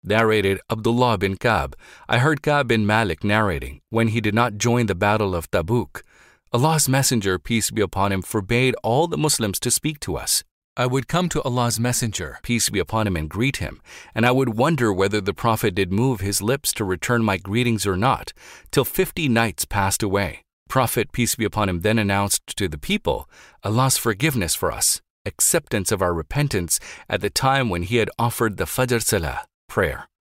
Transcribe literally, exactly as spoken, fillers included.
Narrated Abdullah bin Ka'b, I heard Ka'b bin Malik narrating, when he did not join the battle of Tabuk, Allah's Messenger, peace be upon him, forbade all the Muslims to speak to us. I would come to Allah's Messenger, peace be upon him, and greet him, and I would wonder whether the Prophet did move his lips to return my greetings or not, till fifty nights passed away. Prophet, peace be upon him, then announced to the people Allah's forgiveness for us, acceptance of our repentance at the time when he had offered the Fajr Salah, prayer.